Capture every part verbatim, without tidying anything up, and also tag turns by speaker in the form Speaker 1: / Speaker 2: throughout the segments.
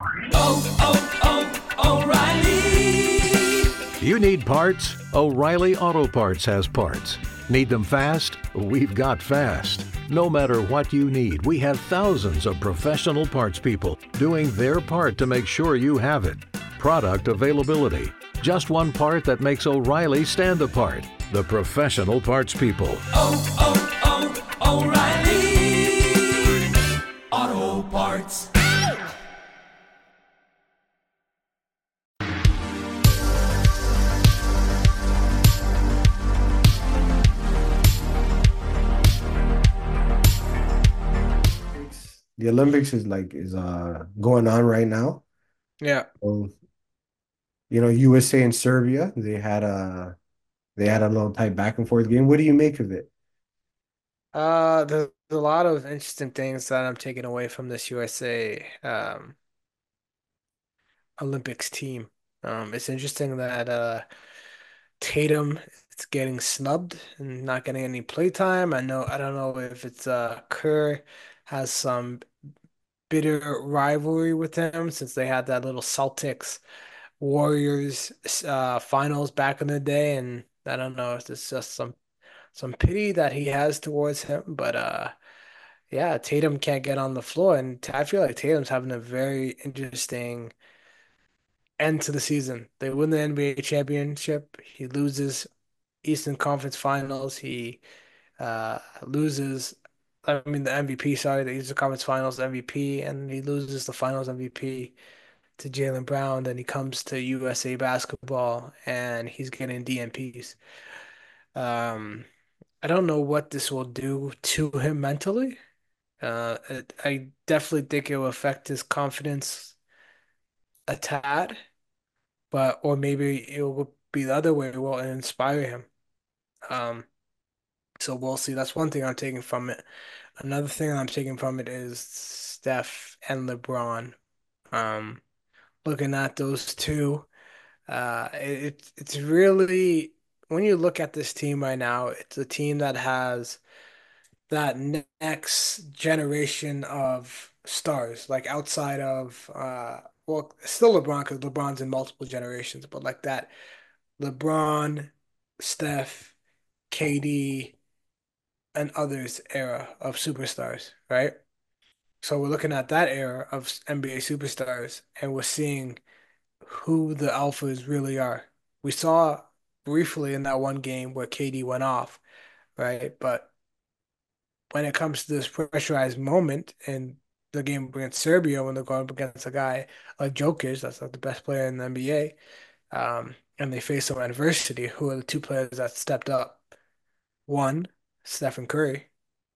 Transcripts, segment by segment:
Speaker 1: oh, oh, oh, O'Reilly.
Speaker 2: You need parts? O'Reilly Auto Parts has parts. Need them fast? We've got fast. No matter what you need, we have thousands of professional parts people doing their part to make sure you have it. Product availability. Just one part that makes O'Reilly stand apart. The professional parts people.
Speaker 1: Oh, oh, oh, O'Reilly Auto Parts.
Speaker 3: The Olympics is like is uh going on right now.
Speaker 4: Yeah.
Speaker 3: So, you know, U S A and Serbia, they had a they had a little tight back and forth game. What do you make of it?
Speaker 4: Uh, there's a lot of interesting things that I'm taking away from this U S A um, Olympics team. Um, it's interesting that uh, Tatum is getting snubbed and not getting any play time. I know I don't know if it's uh, Kerr has some bitter rivalry with him since they had that little Celtics Warriors uh, finals back in the day, and I don't know if it's just some some pity that he has towards him, but uh. Yeah, Tatum can't get on the floor, and I feel like Tatum's having a very interesting end to the season. They win the N B A championship. He loses Eastern Conference Finals. He uh, loses, I mean, the M V P, sorry, the Eastern Conference Finals M V P, and he loses the Finals M V P to Jaylen Brown. Then he comes to U S A basketball, and he's getting D N Ps. Um, I don't know what this will do to him mentally. Uh, it, I definitely think it will affect his confidence a tad, but or maybe it will be the other way. It will inspire him. Um, so we'll see. That's one thing I'm taking from it. Another thing I'm taking from it is Steph and LeBron. Um, looking at those two, uh, it, it's really when you look at this team right now, it's a team that has that next generation of stars, like outside of uh well, still LeBron because LeBron's in multiple generations, but like that LeBron, Steph, K D, and others era of superstars, right? So we're looking at that era of N B A superstars and we're seeing who the alphas really are. We saw briefly in that one game where K D went off, right? But when it comes to this pressurized moment in the game against Serbia, when they're going up against a guy like Jokic, that's like the best player in the N B A, um, and they face some adversity, who are the two players that stepped up? One, Stephen Curry,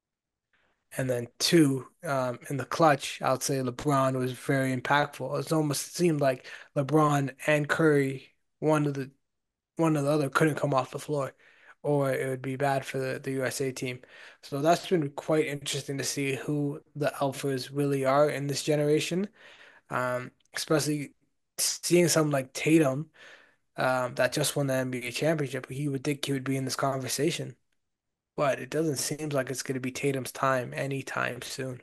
Speaker 4: and then two, um, in the clutch, I would say LeBron was very impactful. It almost seemed like LeBron and Curry, one of the one or the other couldn't come off the floor, or it would be bad for the, the U S A team. So that's been quite interesting to see who the alphas really are in this generation. Um, especially seeing someone like Tatum, um, that just won the N B A championship. He would think he would be in this conversation, but it doesn't seem like it's going to be Tatum's time anytime soon.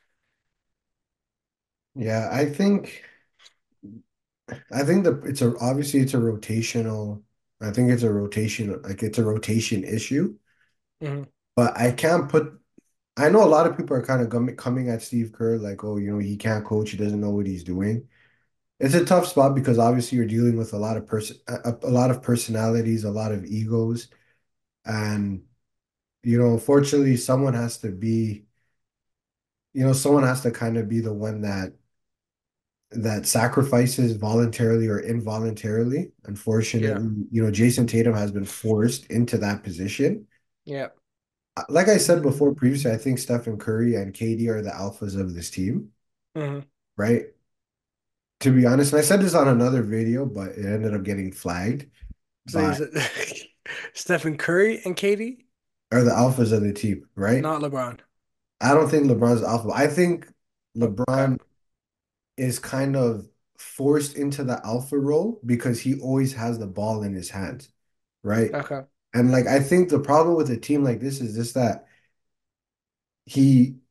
Speaker 3: Yeah, I think I think that it's a obviously it's a rotational. I think it's a rotation like it's a rotation issue,
Speaker 4: Hmm.
Speaker 3: but I can't put. I know a lot of people are kind of coming coming at Steve Kerr like, oh, you know, he can't coach, he doesn't know what he's doing. It's a tough spot because obviously you're dealing with a lot of person a, a lot of personalities, a lot of egos, and you know, unfortunately, someone has to be, you know, someone has to kind of be the one that that sacrifices voluntarily or involuntarily.
Speaker 4: Yeah,
Speaker 3: Unfortunately, you know, Jason Tatum has been forced into that position.
Speaker 4: yeah,
Speaker 3: Uh, Like I said before previously, I think Stephen Curry and K D are the alphas of this team,
Speaker 4: hmm
Speaker 3: right? To be honest, and I said this on another video, but it ended up getting flagged.
Speaker 4: So is
Speaker 3: But
Speaker 4: it Stephen Curry and K D,
Speaker 3: are the alphas of the team, right?
Speaker 4: not LeBron?
Speaker 3: I don't think LeBron's alpha. I think
Speaker 4: Okay,
Speaker 3: LeBron is kind of forced into the alpha role because he always has the ball in his hands, right?
Speaker 4: okay,
Speaker 3: And like I think the problem with a team like this is just that he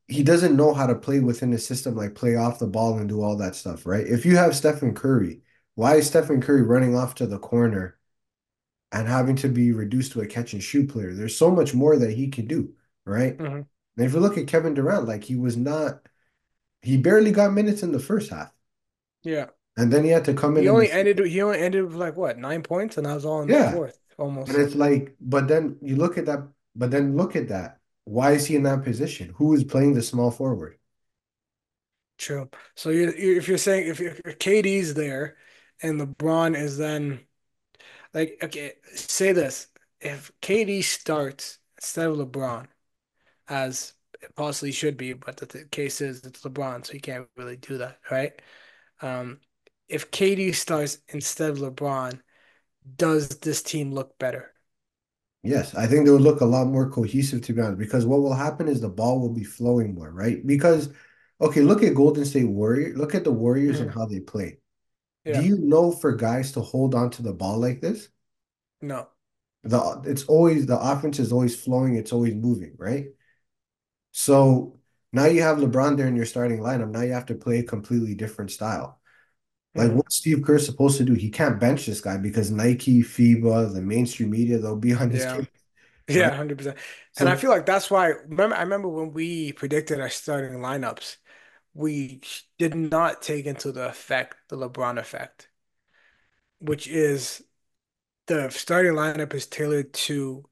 Speaker 3: he doesn't know how to play within the system, like play off the ball and do all that stuff, right? If you have Stephen Curry, why is Stephen Curry running off to the corner and having to be reduced to a catch and shoot player? There's so much more that he can do, right?
Speaker 4: Hmm.
Speaker 3: And if you look at Kevin Durant, like he was not, he barely got minutes in the first half.
Speaker 4: Yeah.
Speaker 3: And then he had to come in
Speaker 4: He
Speaker 3: in the
Speaker 4: only
Speaker 3: second.
Speaker 4: ended he only ended with like what, nine points, and I was all in the
Speaker 3: Yeah.
Speaker 4: fourth
Speaker 3: And
Speaker 4: almost.
Speaker 3: it's like, but then you look at that, but then look at that. Why is he in that position? Who is playing the small forward?
Speaker 4: True. So you you if you're saying if, if K D's there and LeBron is then like okay, say this. If K D starts instead of LeBron, as it possibly should be, but the, the case is it's LeBron, so you can't really do that, right? Um, if K D starts instead of LeBron, does this team look better?
Speaker 3: Yes, I think they would look a lot more cohesive, to be honest, because what will happen is the ball will be flowing more, right? Because, okay, look at Golden State Warrior, look at the Warriors and
Speaker 4: Mhm.
Speaker 3: how they play. Do
Speaker 4: Yeah.
Speaker 3: you know for guys to hold on to the ball like this?
Speaker 4: No.
Speaker 3: The it's always the offense is always flowing, it's always moving, right? So now you have LeBron there in your starting lineup. Now you have to play a completely different style. Like
Speaker 4: Mhm.
Speaker 3: what Steve Kerr's supposed to do, he can't bench this guy because Nike, FIBA, the mainstream media, they'll be on his
Speaker 4: Yeah.
Speaker 3: case,
Speaker 4: Yeah,
Speaker 3: right?
Speaker 4: one hundred percent. And I
Speaker 3: So
Speaker 4: feel like that's why remember I remember when we predicted our starting lineups, we did not take into the effect the LeBron effect, which is the starting lineup is tailored to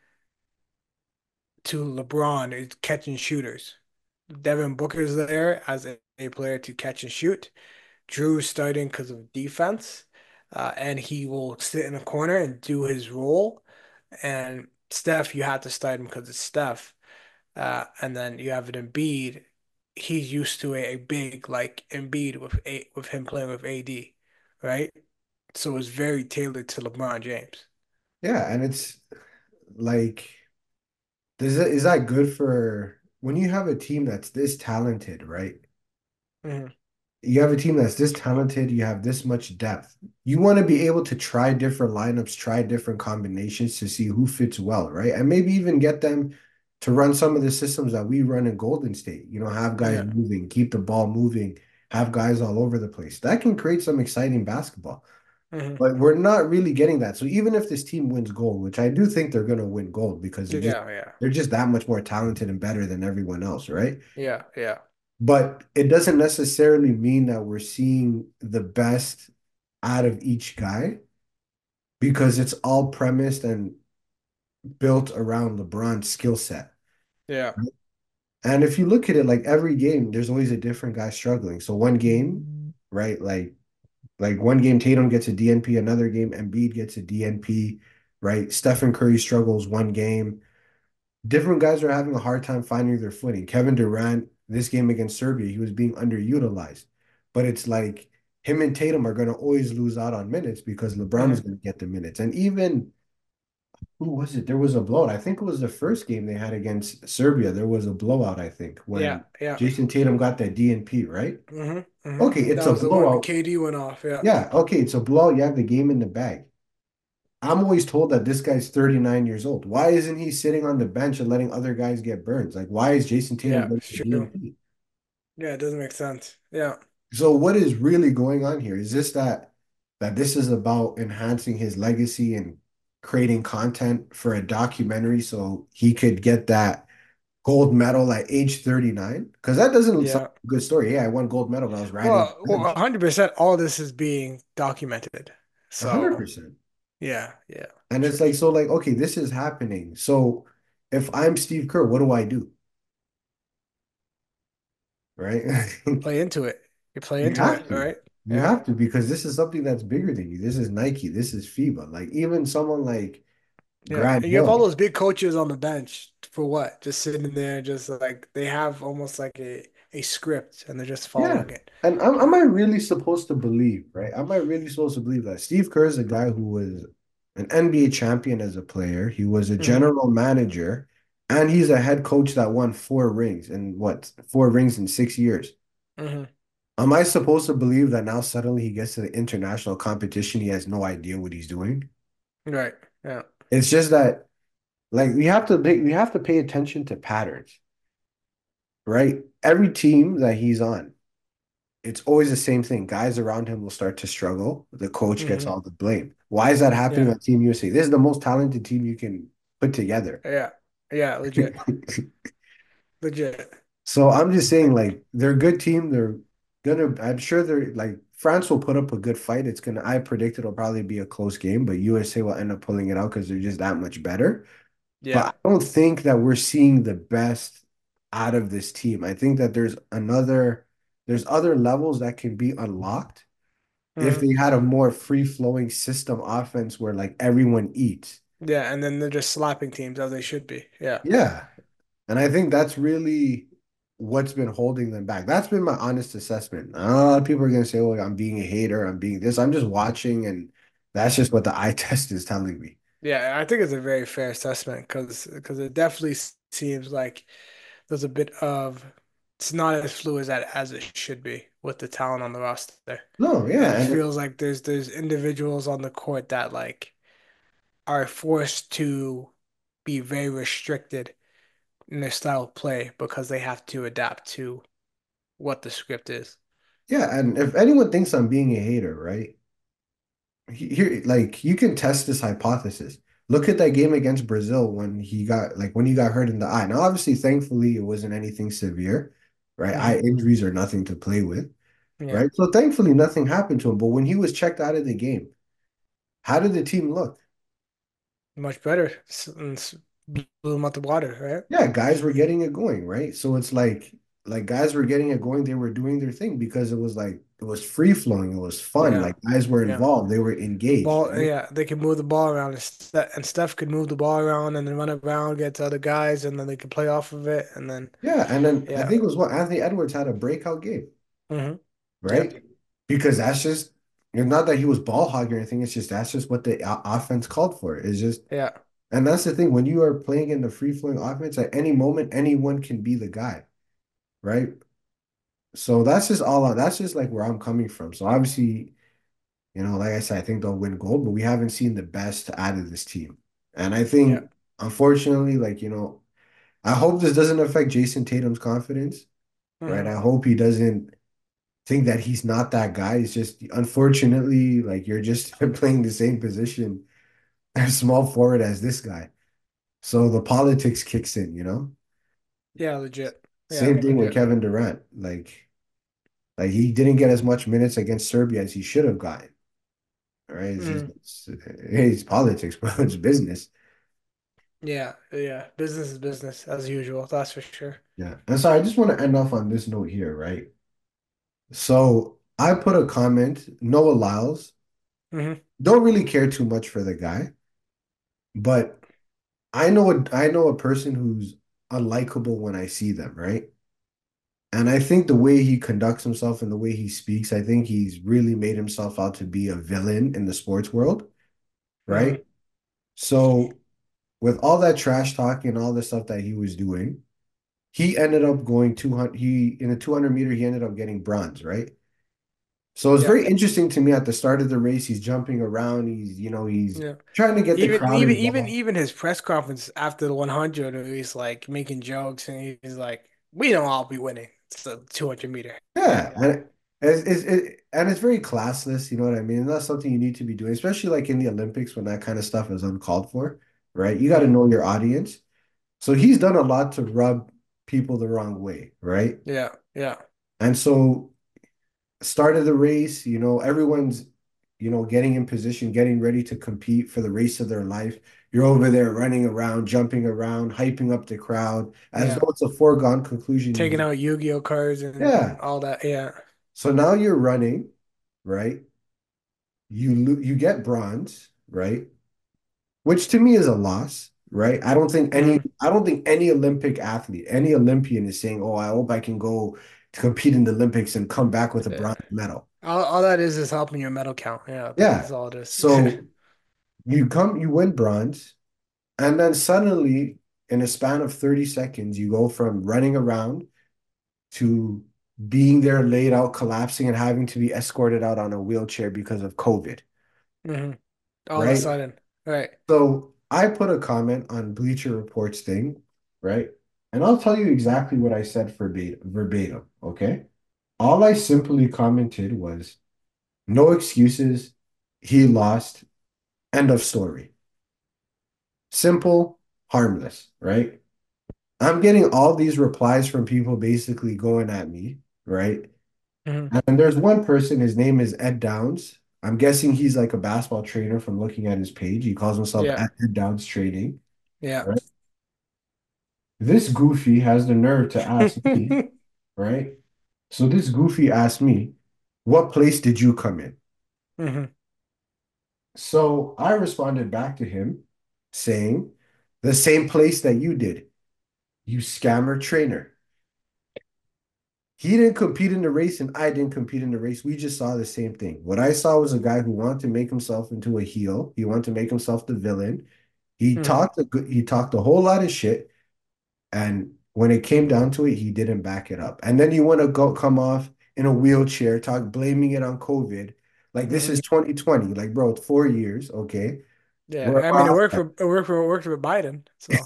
Speaker 4: to LeBron is catching shooters. Devin Booker's there as a, a player to catch and shoot. Drew's starting because of defense, uh, and he will sit in a corner and do his role. And Steph, you have to start him because it's Steph. Uh, and then you have an Embiid. He's used to a, a big like Embiid with a with him playing with A D, right? So it's very tailored to LeBron James.
Speaker 3: yeah, and it's like, is that is that good for when you have a team that's this talented, right?
Speaker 4: Hmm.
Speaker 3: You have a team that's this talented, you have this much depth. You want to be able to try different lineups, try different combinations to see who fits well, right? And maybe even get them to run some of the systems that we run in Golden State. You know, have guys
Speaker 4: Yeah.
Speaker 3: moving, keep the ball moving, have guys all over the place. That can create some exciting basketball.
Speaker 4: Hmm.
Speaker 3: But we're not really getting that. So even if this team wins gold, which I do think they're going to win gold because they're just
Speaker 4: Yeah. Yeah.
Speaker 3: they're just that much more talented and better than everyone else, right?
Speaker 4: Yeah. Yeah.
Speaker 3: But it doesn't necessarily mean that we're seeing the best out of each guy because it's all premised and built around LeBron's skill set.
Speaker 4: Yeah.
Speaker 3: And if you look at it, like every game, there's always a different guy struggling. So one game, right? Like like one game Tatum gets a D N P, another game Embiid gets a D N P, right? Stephen Curry struggles one game. Different guys are having a hard time finding their footing. Kevin Durant, this game against Serbia, he was being underutilized. But it's like him and Tatum are going to always lose out on minutes because LeBron is
Speaker 4: Hmm.
Speaker 3: going to get the minutes. And even, who was it? There was a blowout. I think it was the first game they had against Serbia. There was a blowout, I think,
Speaker 4: Yeah.
Speaker 3: when
Speaker 4: Yeah.
Speaker 3: Jason Tatum got that D N P, right?
Speaker 4: Hmm. Hmm.
Speaker 3: Okay, it's
Speaker 4: That
Speaker 3: a
Speaker 4: was the one
Speaker 3: blowout.
Speaker 4: K D went off. Yeah.
Speaker 3: Yeah, okay, it's a blowout. You have the game in the bag. I'm always told that this guy's thirty-nine years old. Why isn't he sitting on the bench and letting other guys get burns? Like, why is Jason Tatum
Speaker 4: Yeah.
Speaker 3: getting
Speaker 4: It's
Speaker 3: the
Speaker 4: true.
Speaker 3: D N P?
Speaker 4: Yeah. It doesn't make sense. Yeah.
Speaker 3: So what is really going on here? Is this that that this is about enhancing his legacy and creating content for a documentary so he could get that gold medal at age thirty-nine? Because that doesn't sound
Speaker 4: Yeah.
Speaker 3: like a good story. Yeah, I won gold medal when I was riding
Speaker 4: Well,
Speaker 3: the
Speaker 4: well,
Speaker 3: bench.
Speaker 4: one hundred percent all this is being documented. So,
Speaker 3: one hundred percent.
Speaker 4: yeah, yeah,
Speaker 3: And it's
Speaker 4: true.
Speaker 3: like, so like, okay, this is happening. So if I'm Steve Kerr, what do I do? Right?
Speaker 4: Play into it. You play
Speaker 3: You
Speaker 4: into
Speaker 3: have
Speaker 4: it,
Speaker 3: to.
Speaker 4: right?
Speaker 3: You
Speaker 4: Yeah.
Speaker 3: have to because this is something that's bigger than you. This is Nike. This is FIBA. Like even someone like
Speaker 4: Yeah.
Speaker 3: Grant
Speaker 4: And you have all
Speaker 3: Hill.
Speaker 4: those big coaches on the bench for what? Just sitting there, just like they have almost like a, a script and they're just
Speaker 3: Yeah.
Speaker 4: following it.
Speaker 3: And am, am I really supposed to believe, right? Am I really supposed to believe that Steve Kerr is a guy who was an N B A champion as a player? He was a
Speaker 4: Hmm.
Speaker 3: general manager, and he's a head coach that won four rings in what, four rings in six years.
Speaker 4: Hmm.
Speaker 3: Am I supposed to believe that now suddenly he gets to the international competition, he has no idea what he's doing?
Speaker 4: Right. Yeah.
Speaker 3: It's just that like we have to pay, we have to pay attention to patterns. right? Every team that he's on, it's always the same thing. Guys around him will start to struggle. The coach gets
Speaker 4: Hmm.
Speaker 3: all the blame. Why is that happening
Speaker 4: Yeah.
Speaker 3: on Team U S A? This is the most talented team you can put together.
Speaker 4: Yeah. Yeah. Legit. Legit.
Speaker 3: So I'm just saying, like, they're a good team. They're gonna, I'm sure they're like France will put up a good fight. It's gonna, I predict it'll probably be a close game, but U S A will end up pulling it out because they're just that much better. But
Speaker 4: Yeah.
Speaker 3: I don't think that we're seeing the best out of this team. I think that there's another, there's other levels that can be unlocked if
Speaker 4: Hmm.
Speaker 3: they had a more free-flowing system offense where like everyone eats.
Speaker 4: Yeah. And then they're just slapping teams as they should be. Yeah.
Speaker 3: Yeah. And I think that's really what's been holding them back. That's been my honest assessment. A lot of people are going to say, oh, I'm being a hater. I'm being this. I'm just watching, and that's just what the eye test is telling me.
Speaker 4: Yeah. I think it's a very fair assessment because because it definitely seems like there's a bit of it's not as fluid as that as it should be with the talent on the roster.
Speaker 3: No,
Speaker 4: It
Speaker 3: yeah.
Speaker 4: just
Speaker 3: And
Speaker 4: feels like there's there's individuals on the court that like are forced to be very restricted in their style of play because they have to adapt to what the script is.
Speaker 3: yeah, and if anyone thinks I'm being a hater, right? Here, like you can test this hypothesis. Look at that game against Brazil when he got like when he got hurt in the eye. Now, obviously, thankfully, it wasn't anything severe, right? Eye
Speaker 4: Hmm.
Speaker 3: injuries are nothing to play with,
Speaker 4: Yeah,
Speaker 3: right? So thankfully, nothing happened to him. But when he was checked out of the game, how did the team look?
Speaker 4: much better. S- and s- Blew them out the water, right?
Speaker 3: Yeah, guys were getting it going, right? So it's like like guys were getting it going, they were doing their thing because it was like it was free flowing, it was fun,
Speaker 4: Yeah,
Speaker 3: like guys were
Speaker 4: yeah.
Speaker 3: involved, they were engaged,
Speaker 4: Ball,
Speaker 3: right?
Speaker 4: yeah, they can move the ball around, and, Ste and Steph could move the ball around and then run around, get to other guys, and then they can play off of it, and then
Speaker 3: Yeah, and then I
Speaker 4: yeah,
Speaker 3: think it was what Anthony Edwards had a breakout game,
Speaker 4: hmm, yeah,
Speaker 3: right? Because that's just it's not that he was ball hogging or anything, it's just that's just what the o- offense called for. It's just
Speaker 4: yeah,
Speaker 3: and that's the thing when you are playing in the free flowing offense, at any moment, anyone can be the guy, right? So that's just all that's just like where I'm coming from. So obviously, you know, like I said, I think they'll win gold, but we haven't seen the best out of this team. And I
Speaker 4: yeah,
Speaker 3: think, unfortunately, like, you know, I hope this doesn't affect Jason Tatum's confidence, right?
Speaker 4: hmm,
Speaker 3: I hope he doesn't think that he's not that guy. It's just, unfortunately, like, you're just playing the same position as small forward as this guy. So the politics kicks in, you know?
Speaker 4: yeah, legit, yeah,
Speaker 3: Same thing with
Speaker 4: legit.
Speaker 3: Kevin Durant. Like, like he didn't get as much minutes against Serbia as he should have gotten. Right? It's just
Speaker 4: Hmm.
Speaker 3: it's, it's politics, bro. It's business.
Speaker 4: Yeah, yeah. Business is business as usual. That's for sure.
Speaker 3: Yeah. And so I just want to end off on this note here, right? So I put a comment, Noah Lyles.
Speaker 4: Hmm.
Speaker 3: Don't really care too much for the guy, but I know a, I know a person who's unlikable when I see them, right? And I think the way he conducts himself and the way he speaks, I think he's really made himself out to be a villain in the sports world, right?
Speaker 4: Hmm.
Speaker 3: So with all that trash talking and all the stuff that he was doing, he ended up going two hundred, he in a two hundred meter, he ended up getting bronze, right? So it's
Speaker 4: Yeah,
Speaker 3: very interesting to me at the start of the race, he's jumping around, he's, you know, he's
Speaker 4: yeah.
Speaker 3: trying to get the
Speaker 4: Even
Speaker 3: crowd
Speaker 4: even even
Speaker 3: involved.
Speaker 4: even his press conference after the one hundred, where he's like making jokes and he's like, "We don't all be winning." It's the two hundred meter. Yeah,
Speaker 3: Yeah, and it's, it's it, and it's very classless, you know what I mean? And that's something you need to be doing, especially like in the Olympics when that kind of stuff is uncalled for, right? You got to
Speaker 4: hmm,
Speaker 3: know your audience. So he's done a lot to rub people the wrong way, right?
Speaker 4: yeah, yeah,
Speaker 3: And so start of the race, you know, everyone's, you know, getting in position, getting ready to compete for the race of their life. You're over there running around, jumping around, hyping up the crowd as
Speaker 4: yeah.
Speaker 3: though it's a foregone conclusion.
Speaker 4: Taking
Speaker 3: You,
Speaker 4: out Yu-Gi-Oh cards and
Speaker 3: yeah.
Speaker 4: all that. Yeah.
Speaker 3: So now you're running, right? You lo- you get bronze, right? Which to me is a loss, right? I don't think any
Speaker 4: Hmm.
Speaker 3: I don't think any Olympic athlete, any Olympian is saying, "Oh, I hope I can go to compete in the Olympics and come back with a
Speaker 4: Yeah.
Speaker 3: bronze medal."
Speaker 4: All, all that is is helping your medal count. Yeah,
Speaker 3: Yeah.
Speaker 4: that's all it is.
Speaker 3: So you come, you win bronze, and then suddenly, in a span of thirty seconds, you go from running around to being there laid out, collapsing, and having to be escorted out on a wheelchair because of COVID,
Speaker 4: Hmm. All of a
Speaker 3: right?
Speaker 4: sudden, right?
Speaker 3: So I put a comment on Bleacher Report's thing, right? And I'll tell you exactly what I said verbatim, verbatim, okay? All I simply commented was no excuses. He lost. End of story. Simple, harmless, right? I'm getting all these replies from people basically going at me, right?
Speaker 4: Mhm.
Speaker 3: And there's one person, his name is Ed Downs. I'm guessing he's like a basketball trainer from looking at his page. He calls himself
Speaker 4: Yeah,
Speaker 3: Ed Downs Trading,
Speaker 4: yeah.
Speaker 3: right? This goofy has the nerve to ask me, right? So this goofy asked me, what place did you come in?
Speaker 4: Hmm.
Speaker 3: So I responded back to him saying, the same place that you did, you scammer trainer. He didn't compete in the race and I didn't compete in the race. We just saw the same thing. What I saw was a guy who wanted to make himself into a heel. He wanted to make himself the villain. He
Speaker 4: Hmm.
Speaker 3: talked a good, he talked a whole lot of shit. And when it came down to it, he didn't back it up. And then you want to go come off in a wheelchair, talk blaming it on COVID. Like this
Speaker 4: Hmm.
Speaker 3: is twenty twenty. Like, bro, it's four years. Okay.
Speaker 4: Yeah,
Speaker 3: We're
Speaker 4: I mean, it
Speaker 3: off
Speaker 4: worked
Speaker 3: that.
Speaker 4: for it worked for it worked for Biden. So,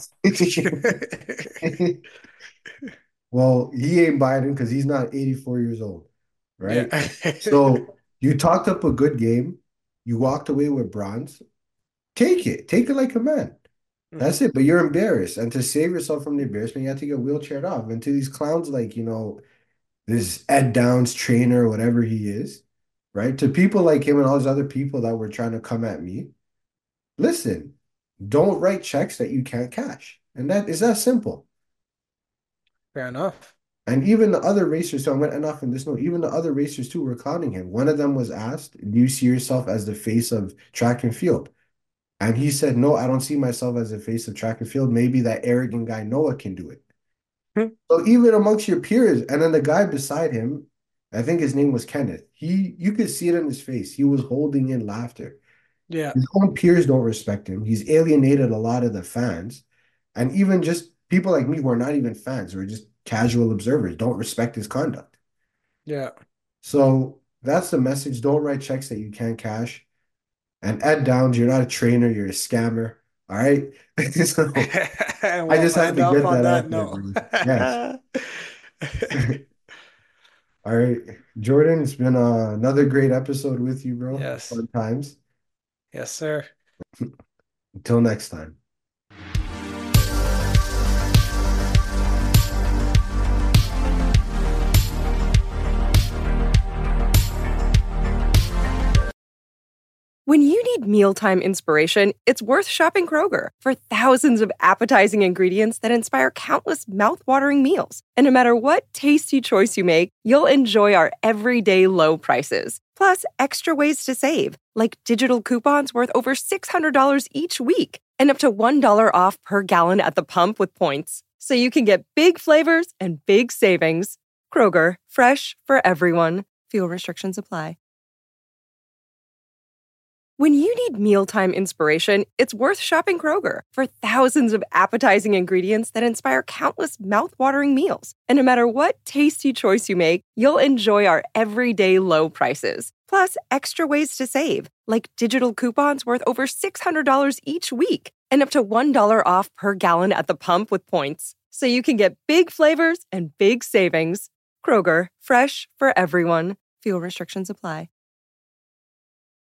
Speaker 3: Well, he ain't Biden because he's not eighty-four years old,
Speaker 4: yeah.
Speaker 3: right? So you talked up a good game. You walked away with bronze. Take it. Take it like a man.
Speaker 4: Hmm.
Speaker 3: That's it. But you're embarrassed. And to save yourself from the embarrassment, you have to get wheelchaired off. And to these clowns like, you know, this Ed Downs trainer, whatever he is, right? To people like him and all these other people that were trying to come at me, listen, don't write checks that you can't cash. And that is that simple.
Speaker 4: Fair enough.
Speaker 3: And even the other racers, so I went enough in this note, even the other racers too were clowning him. One of them was asked, do you see yourself as the face of track and field? And he said, no, I don't see myself as the face of track and field. Maybe that arrogant guy Noah can do it.
Speaker 4: Hmm.
Speaker 3: So even amongst your peers, and then the guy beside him, I think his name was Kenneth. He, you could see it in his face. He was holding in laughter.
Speaker 4: Yeah,
Speaker 3: His own peers don't respect him. He's alienated a lot of the fans, and even just people like me who are not even fans, who are just casual observers, don't respect his conduct.
Speaker 4: yeah.
Speaker 3: So that's the message. Don't write checks that you can't cash. And Ed Downs, you're not a trainer, you're a scammer. All right. So
Speaker 4: And
Speaker 3: I
Speaker 4: we'll
Speaker 3: just had
Speaker 4: end
Speaker 3: to
Speaker 4: off
Speaker 3: get
Speaker 4: on
Speaker 3: that
Speaker 4: that
Speaker 3: out there,
Speaker 4: note.
Speaker 3: bro. Yes. All right. Jordan, it's been uh, another great episode with you, bro.
Speaker 4: Yes,
Speaker 3: Fun times.
Speaker 4: yes, sir.
Speaker 3: Until next time.
Speaker 5: When you need mealtime inspiration, it's worth shopping Kroger for thousands of appetizing ingredients that inspire countless mouthwatering meals. And no matter what tasty choice you make, you'll enjoy our everyday low prices. Plus, extra ways to save, like digital coupons worth over six hundred dollars each week and up to one dollar off per gallon at the pump with points. So you can get big flavors and big savings. Kroger, fresh for everyone. Fuel restrictions apply. When you need mealtime inspiration, it's worth shopping Kroger for thousands of appetizing ingredients that inspire countless mouthwatering meals. And no matter what tasty choice you make, you'll enjoy our everyday low prices. Plus, extra ways to save, like digital coupons worth over six hundred dollars each week and up to one dollar off per gallon at the pump with points. So you can get big flavors and big savings. Kroger, fresh for everyone. Fuel restrictions apply.